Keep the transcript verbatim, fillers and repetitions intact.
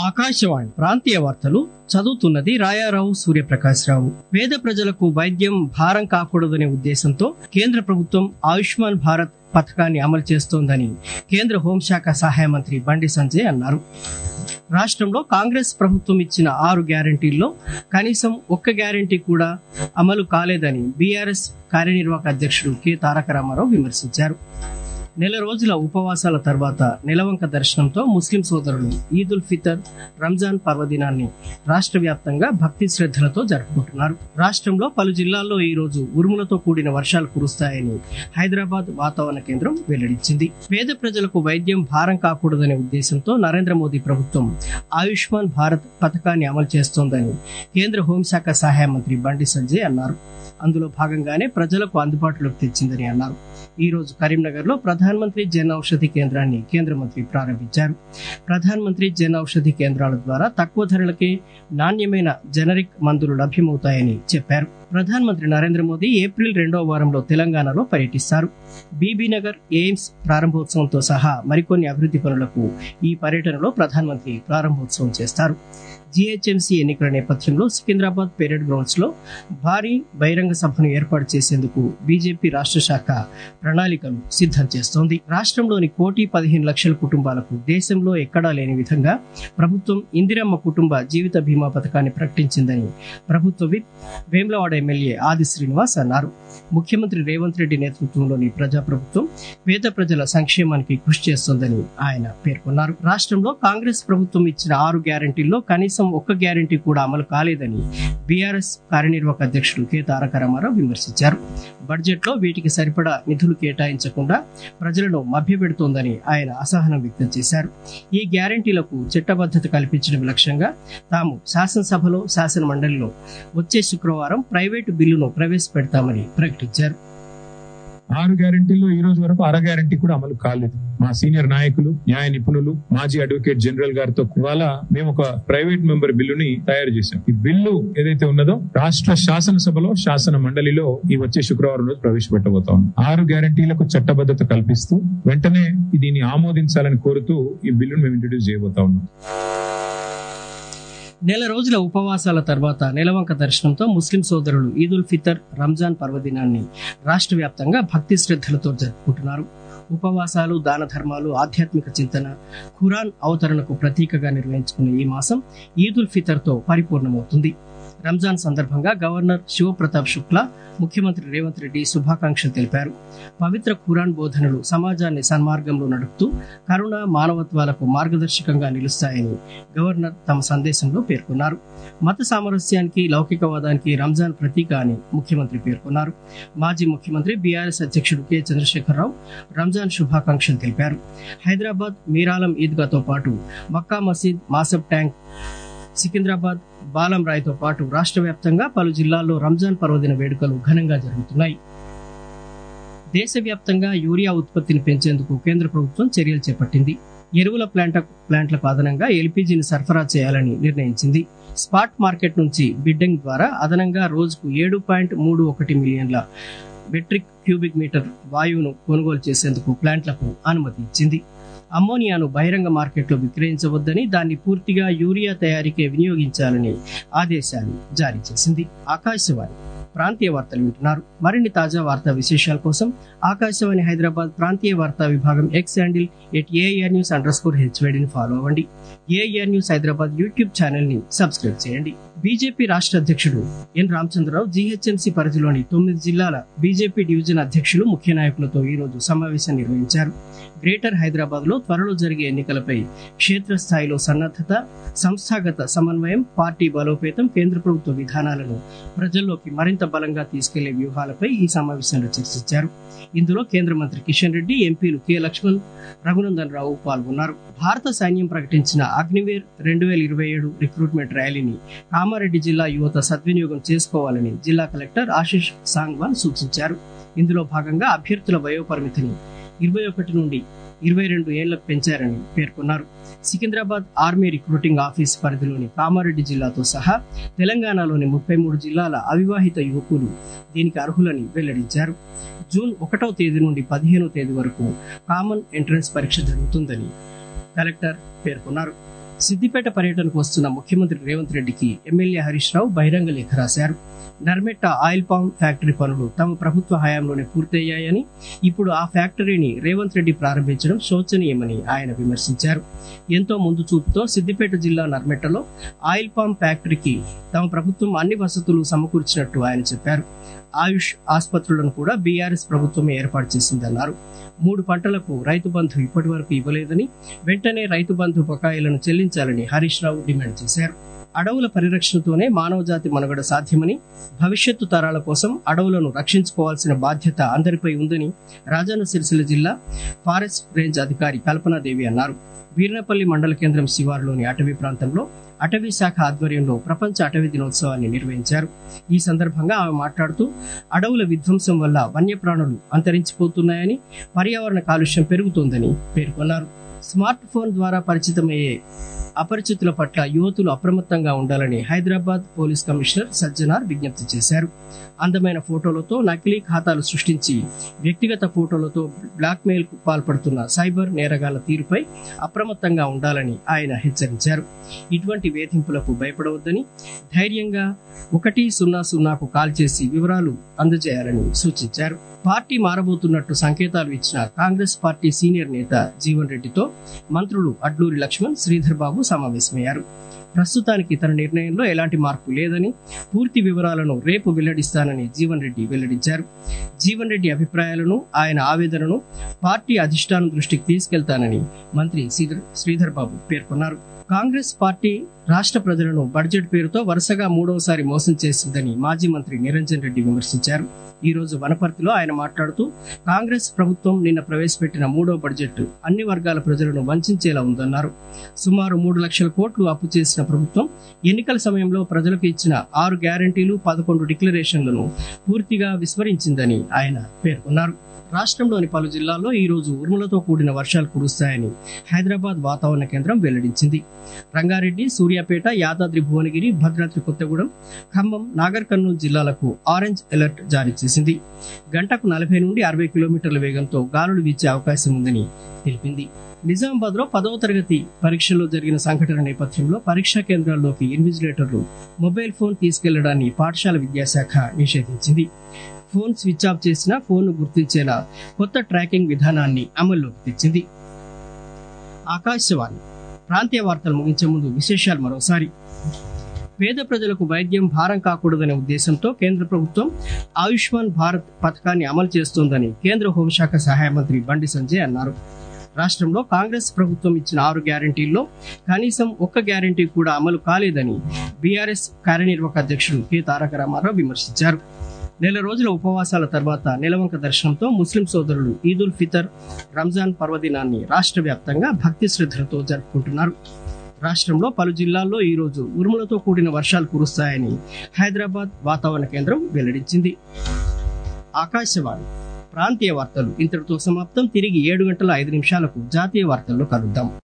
ఆకాశవాణి ప్రాంతీయ వార్తలు చదువుతున్నది రాయారావు సూర్యప్రకాశ్రావు. పేద ప్రజలకు వైద్యం భారం కాకూడదనే ఉద్దేశంతో కేంద్ర ప్రభుత్వం ఆయుష్మాన్ భారత్ పథకాన్ని అమలు చేస్తోందని కేంద్ర హోంశాఖ సహాయ మంత్రి బండి సంజయ్ అన్నారు. రాష్ట్రంలో కాంగ్రెస్ ప్రభుత్వం ఇచ్చిన ఆరు గ్యారంటీల్లో కనీసం ఒక్క గ్యారంటీ కూడా అమలు కాలేదని బీఆర్ఎస్ కార్యనిర్వాహక అధ్యక్షుడు కె తారక రామారావు విమర్శించారు. నెల రోజుల ఉపవాసాల తర్వాత నెలవంక దర్శనంతో ముస్లిం సోదరులు ఈద్ ఉల్ ఫితర్, రంజాన్ పర్వదినాన్ని రాష్ట్ర వ్యాప్తంగా భక్తి శ్రద్ధలతో జరుపుకుంటున్నారు. రాష్ట్రంలో పలు జిల్లాల్లో ఈ రోజు ఉరుములతో కూడిన వర్షాలు కురుస్తాయని హైదరాబాద్ వాతావరణ కేంద్రం వెల్లడించింది. పేద ప్రజలకు వైద్యం భారం కాకూడదనే ఉద్దేశంతో నరేంద్ర మోదీ ప్రభుత్వం ఆయుష్మాన్ భారత్ పథకాన్ని అమలు చేస్తోందని కేంద్ర హోంశాఖ సహాయ మంత్రి బండి సంజయ్ అన్నారు. అందులో భాగంగానే ప్రజలకు అందుబాటులోకి తెచ్చిందని అన్నారు. ఈ రోజు కరీంనగర్ లో ప్రధాన్ మంత్రి జన్ ఔషధి కేంద్రాన్ని కేంద్ర మంత్రి ప్రారంభించారు. ప్రధాన్ మంత్రి జన్ ఔషధి కేంద్రాల ద్వారా తక్కువ ధరలకే నాణ్యమైన జనరిక్ మందులు లభ్యమవుతాయని చెప్పారు. ప్రధాన్ మంత్రి నరేంద్ర మోదీ ఏప్రిల్ రెండవ వారంలో తెలంగాణలో పర్యటిస్తారు. బీబీనగర్ ఎయిమ్స్ ప్రారంభోత్సవంతో సహా మరికొన్ని అభివృద్ధి పనులకు ఈ పర్యటనలో ప్రధాన్ మంత్రి ప్రారంభోత్సవం చేస్తారు. జీహెచ్ఎంసీ ఎన్నికల నేపథ్యంలో సికింద్రాబాద్ పెరేడ్ గ్రౌండ్స్ లో భారీ బహిరంగ సభను ఏర్పాటు చేసేందుకు బీజేపీ రాష్ట్ర శాఖ ప్రణాళికలు సిద్ధం చేస్తోంది. రాష్ట్రంలోని కోటి పదిహేను లక్షల కుటుంబాలకు దేశంలో ఎక్కడా లేని విధంగా ప్రభుత్వం ఇందిరమ్మ కుటుంబ జీవిత బీమా పథకాన్ని ప్రకటించిందని ప్రభుత్వ విప్ వేములవాడ ఎమ్మెల్యే ఆది శ్రీనివాస్ అన్నారు. ముఖ్యమంత్రి రేవంత్ రెడ్డి నేతృత్వంలోని ప్రజాప్రభుత్వం పేద ప్రజల సంక్షేమానికి కృషి చేస్తోందని ఆయన పేర్కొన్నారు. రాష్ట్రంలో కాంగ్రెస్ ప్రభుత్వం ఇచ్చిన ఆరు గ్యారంటీల్లో కనీసం ఒక్క గ్యారంటీ కూడా అమలు కాలేదని బీఆర్ఎస్ కార్యనిర్వాహక అధ్యక్షుడు కె తారక రామారావు విమర్శించారు. బడ్జెట్ లో వీటికి సరిపడా నిధులు కేటాయించకుండా ప్రజలను మభ్యపెడుతోందని ఆయన అసహనం వ్యక్తం చేశారు. ఈ గ్యారంటీలకు చట్టబద్ధత కల్పించడం లక్ష్యంగా తాము శాసనసభలో శాసన మండలిలో వచ్చే శుక్రవారం ప్రైవేటు బిల్లును ప్రవేశపెడతామని ప్రకటించారు. ఆరు గ్యారంటీల్లో ఈ రోజు వరకు అర గ్యారంటీ కూడా అమలు కాలేదు. మా సీనియర్ నాయకులు, న్యాయ నిపుణులు, మాజీ అడ్వకేట్ జనరల్ గారితో ఇవాళ మేము ఒక ప్రైవేట్ మెంబర్ బిల్లుని తయారు చేశాం. ఈ బిల్లు ఏదైతే ఉన్నదో రాష్ట్ర శాసనసభలో శాసన మండలిలో ఈ వచ్చే శుక్రవారం రోజు ప్రవేశపెట్టబోతా ఉన్నాం. ఆరు గ్యారంటీలకు చట్టబద్ధత కల్పిస్తూ వెంటనే దీన్ని ఆమోదించాలని కోరుతూ ఈ బిల్లును మేము ఇంట్రడ్యూస్ చేయబోతా ఉన్నాం. నెల రోజుల ఉపవాసాల తర్వాత నెలవంక దర్శనంతో ముస్లిం సోదరులు ఈద్ ఉల్ ఫితర్, రంజాన్ పర్వదినాన్ని రాష్ట్ర వ్యాప్తంగా భక్తి శ్రద్ధలతో జరుపుకుంటున్నారు. ఉపవాసాలు, దాన ధర్మాలు, ఆధ్యాత్మిక చింతన, ఖురాన్ అవతరణకు ప్రతీకగా నిర్వహించుకునే ఈ మాసం ఈద్ ఉల్ ఫితర్ తో పరిపూర్ణమవుతుంది. రంజాన్ సందర్భంగా గవర్నర్ శివప్రతాప్ శుక్లా, ముఖ్యమంత్రి రేవంత్ రెడ్డి శుభాకాంక్షలు తెలిపారు. పవిత్ర ఖురాన్ బోధనలు సమాజాన్ని సన్మార్గంలో నడుపుతూ కరుణ, మానవత్వాలకు మార్గదర్శకంగా నిలుస్తాయని గవర్నర్ తమ సందేశంలో పేర్కొన్నారు. మత సామరస్యానికి, లౌకికవాదానికి రంజాన్ ప్రతీక అని ముఖ్యమంత్రి పేర్కొన్నారు. మాజీ ముఖ్యమంత్రి బీఆర్ఎస్ అధ్యక్షుడు కె చంద్రశేఖరరావు రంజాన్ శుభాకాంక్షలు తెలిపారు. హైదరాబాద్ మీరాలం ఈద్గాతో పాటు మక్కా మసీద్, మాసబ్ ట్యాంక్, సికింద్రాబాద్, బాలం రాయ్తో పాటు రాష్ట్ర వ్యాప్తంగా పలు జిల్లాల్లో రంజాన్ పర్వదిన వేడుకలు ఘనంగా జరుగుతున్నాయి. దేశవ్యాప్తంగా యూరియా ఉత్పత్తిని పెంచేందుకు కేంద్ర ప్రభుత్వం చర్యలు చేపట్టింది. ఎరువుల ప్లాంట్ ప్లాంట్లకు అదనంగా ఎల్పీజీని సరఫరా చేయాలని నిర్ణయించింది. స్పాట్ మార్కెట్ నుంచి బిడ్డింగ్ ద్వారా అదనంగా రోజుకు ఏడు పాయింట్ మూడు ఒకటి మిలియన్ల మెట్రిక్ క్యూబిక్ మీటర్ వాయువును కొనుగోలు చేసేందుకు ప్లాంట్లకు అనుమతి ఇచ్చింది. అమ్మోనియాను బహిరంగ మార్కెట్లో విక్రయించవద్దని, దాన్ని పూర్తిగా యూరియా తయారీకే వినియోగించాలని ఆదేశాలు జారీ చేసింది. ఆకాశవాణి ప్రాంతీయ వార్తలు వింటున్నారు. మరిన్ని తాజా వార్తా విశేషాల కోసం ఆకాశవాణి హైదరాబాద్ ప్రాంతీయ వార్తా విభాగం X handle at AIR news underscore స్కోర్ హెచ్వైడిని ఫాలో అవ్వండి. AIR news Hyderabad YouTube channel ని సబ్స్క్రైబ్ చేయండి. బీజేపీ రాష్ట్ర అధ్యక్షుడు ఎన్ రామచంద్రరావు జీహెచ్ఎంసీ పరిధిలోని తొమ్మిది జిల్లాల బీజేపీ డివిజన్ అధ్యక్షులు, ముఖ్య నాయకులతో ఈ రోజు సమావేశం నిర్వహించారు. గ్రేటర్ హైదరాబాద్ లో త్వరలో జరిగే ఎన్నికలపై క్షేత్రస్థాయిలో సన్నద్ధత, సంస్థాగత సమన్వయం, పార్టీ బలోపేతం, కేంద్ర ప్రభుత్వ విధానాలను ప్రజల్లోకి మరింత బలంగా తీసుకెళ్లే వ్యూహాలపై ఈ సమావేశంలో చర్చించారు. ఇందులో కేంద్ర మంత్రి కిషన్ రెడ్డి, ఎంపీలు కె లక్ష్మణ్, రఘునందన్ రావు పాల్గొన్నారు. భారత సైన్యం ప్రకటించిన అగ్నివీర్ రెండు వేల ఇరవై ఏడు రిక్రూట్మెంట్ ర్యాలీని కామారెడ్డి జిల్లా యువత సద్వినియోగం చేసుకోవాలని జిల్లా కలెక్టర్ ఆశిష్ సాంగ్వాన్ సూచించారు. ఇందులో భాగంగా అభ్యర్థుల వయోపరిమితిని ఇరవై ఒకటి నుండి ఇరవై రెండు ఏళ్లకు పెంచారని పేర్కొన్నారు. సికింద్రాబాద్ ఆర్మీ రిక్రూటింగ్ ఆఫీస్ పరిధిలోని కామారెడ్డి జిల్లాతో సహా తెలంగాణలోని ముప్పై మూడు జిల్లాల అవివాహిత యువకులు దీనికి అర్హులని వెల్లడించారు. జూన్ ఒకటవ తేదీ నుండి పదిహేనవ తేదీ వరకు కామన్ ఎంట్రన్స్ పరీక్ష జరుగుతుందని కలెక్టర్ పేర్కొన్నారు. సిద్దిపేట పర్యటనకు వస్తున్న ముఖ్యమంత్రి రేవంత్ రెడ్డికి ఎమ్మెల్యే హరీష్ రావు బహిరంగ లేఖ రాశారు. నర్మెట్ట ఆయిల్ పామ్ ఫ్యాక్టరీ పనులు తమ ప్రభుత్వ హయాంలోనే పూర్తయ్యాయని, ఇప్పుడు ఆ ఫ్యాక్టరీని రేవంత్ రెడ్డి ప్రారంభించడం శోచనీయమని ఆయన విమర్శించారు. ఎంతో ముందు చూపుతో సిద్దిపేట జిల్లా నర్మెట్టలో ఆయిల్ పామ్ ఫ్యాక్టరీకి తమ ప్రభుత్వం అన్ని వసతులు సమకూర్చినట్టు ఆయన చెప్పారు. ఆయుష్ ఆసుపత్రులను కూడా బీఆర్ఎస్ ప్రభుత్వమే ఏర్పాటు చేసిందన్నారు. మూడు పంటలకు రైతు బంధు ఇప్పటి వరకు ఇవ్వలేదని, వెంటనే రైతు బంధు బకాయిలను చెల్లించాలని హరీష్ రావు డిమాండ్ చేశారు. అడవుల పరిరక్షణతోనే మానవజాతి మనుగడ సాధ్యమని, భవిష్యత్తు తరాల కోసం అడవులను రక్షించుకోవాల్సిన బాధ్యత అందరిపై ఉందని రాజన్న సిరిసిల్ల జిల్లా ఫారెస్ట్ రేంజ్ అధికారి కల్పనాదేవి అన్నారు. వీర్నపల్లి మండల కేంద్రం శివారులోని అటవీ ప్రాంతంలో అటవీ శాఖ ఆధ్వర్యంలో ప్రపంచ అటవీ దినోత్సవాన్ని నిర్వహించారు. ఈ సందర్భంగా ఆమె మాట్లాడుతూ అడవుల విధ్వంసం వల్ల వన్యప్రాణులు అంతరించిపోతున్నాయని, పర్యావరణ కాలుష్యం పెరుగుతోందని పేర్కొన్నారు. స్మార్ట్ ఫోన్ ద్వారా పరిచితమయ్యే అపరిచితుల పట్ల యువతులు అప్రమత్తంగా ఉండాలని హైదరాబాద్ పోలీస్ కమిషనర్ సజ్జనార్ విజ్ఞప్తి చేశారు. అందమైన ఫోటోలతో నకిలీ ఖాతాలు సృష్టించి వ్యక్తిగత ఫోటోలతో బ్లాక్ మెయిల్ కు పాల్పడుతున్న సైబర్ నేరగాళ్ల తీరుపై అప్రమత్తంగా ఉండాలని ఆయన హెచ్చరించారు. ఇటువంటి వేధింపులకు భయపడవద్దని, ధైర్యంగా ఒకటి సున్నా సున్నాకు కాల్ చేసి వివరాలు అందజేయాలని సూచించారు. పార్టీ మారబోతున్నట్టు సంకేతాలు ఇచ్చిన కాంగ్రెస్ పార్టీ సీనియర్ నేత జీవన్ రెడ్డితో మంత్రులు అడ్లూరి లక్ష్మణ్, శ్రీధర్ బాబు సమావేశమయ్యారు. ప్రస్తుతానికి తన నిర్ణయంలో ఎలాంటి మార్పు లేదని, పూర్తి వివరాలను రేపు వెల్లడిస్తానని జీవన్ రెడ్డి వెల్లడించారు. జీవన్ రెడ్డి అభిప్రాయాలను, ఆయన ఆవేదనను పార్టీ అధిష్టానం దృష్టికి తీసుకెళ్తానని మంత్రి శ్రీధర్ బాబు పేర్కొన్నారు. కాంగ్రెస్ పార్టీ రాష్ట్ర ప్రజలను బడ్జెట్ పేరుతో వరుసగా మూడవసారి మోసం చేసిందని మాజీ మంత్రి నిరంజన్ రెడ్డి విమర్శించారు. ఈ రోజు వనపర్తిలో ఆయన మాట్లాడుతూ, కాంగ్రెస్ ప్రభుత్వం నిన్న ప్రవేశపెట్టిన మూడో బడ్జెట్ అన్ని వర్గాల ప్రజలను వంచేలా ఉందన్నారు. సుమారు మూడు లక్షల కోట్లు అప్పు చేసిన ప్రభుత్వం ఎన్నికల సమయంలో ప్రజలకు ఇచ్చిన ఆరు గ్యారంటీలు, పదకొండు డిక్లరేషన్లను పూర్తిగా విస్మరించిందని ఆయన పేర్కొన్నారు. రాష్ట్రంలోని పలు జిల్లాల్లో ఈ రోజు ఉరుములతో కూడిన వర్షాలు కురుస్తాయని హైదరాబాద్ వాతావరణ కేంద్రం వెల్లడించింది. రంగారెడ్డి, సూర్యాపేట, యాదాద్రి భువనగిరి, భద్రాద్రి కొత్తగూడెం, ఖమ్మం, నాగర్ కర్నూలు జిల్లాలకు ఆరెంజ్ అలర్ట్ జారీ చేసింది. గంటకు నలభై నుండి అరవై కిలోమీటర్ల వేగంతో గాలులు వీచే అవకాశం ఉందని తెలిపింది. నిజామాబాద్ లో పదవ తరగతి పరీక్షల్లో జరిగిన సంఘటన నేపథ్యంలో పరీక్షా కేంద్రాల్లోకి ఇన్విజిలేటర్లు మొబైల్ ఫోన్ తీసుకెళ్లడాన్ని పాఠశాల విద్యాశాఖ నిషేధించింది. ఫోన్ స్విచ్ ఆఫ్ చేసినా ఫోన్ గుర్తించేలా కొత్త ట్రాకింగ్ విధానాన్ని అమల్లోకి తెచ్చింది. ఆకాశవాణి ప్రాంతీయ వార్తలు ముగించే ముందు విశేషాలు మరోసారి. పేద ప్రజలకు వైద్యం భారం కాకూడదనే ఉద్దేశంతో కేంద్ర ప్రభుత్వం ఆయుష్మాన్ భారత్ పథకాన్ని అమలు చేస్తోందని కేంద్ర హోంశాఖ సహాయ మంత్రి బండి సంజయ్ అన్నారు. రాష్ట్రంలో కాంగ్రెస్ ప్రభుత్వం ఇచ్చిన ఆరు గ్యారంటీల్లో కనీసం ఒక్క గ్యారంటీ కూడా అమలు కాలేదని బీఆర్ఎస్ కార్యనిర్వాహక అధ్యక్షుడు కె తారక రామారావు విమర్శించారు. నెల రోజుల ఉపవాసాల తర్వాత నెలవంక దర్శనంతో ముస్లిం సోదరులు ఈద్ ఉల్ ఫితర్, రంజాన్ పర్వదినాన్ని రాష్ట్ర వ్యాప్తంగా భక్తి శ్రద్ధలతో జరుపుకుంటున్నారు. రాష్ట్రంలో పలు జిల్లాల్లో ఈ రోజు ఉరుములతో కూడిన వర్షాలు కురుస్తాయని హైదరాబాద్ వాతావరణ కేంద్రం వెల్లడించింది. ఆకాశవాణి ప్రాంతీయ వార్తలు ఇంతటితో సమాప్తం. తిరిగి ఏడు గంటల ఐదు నిమిషాలకు జాతీయ వార్తల్లో కలుద్దాం.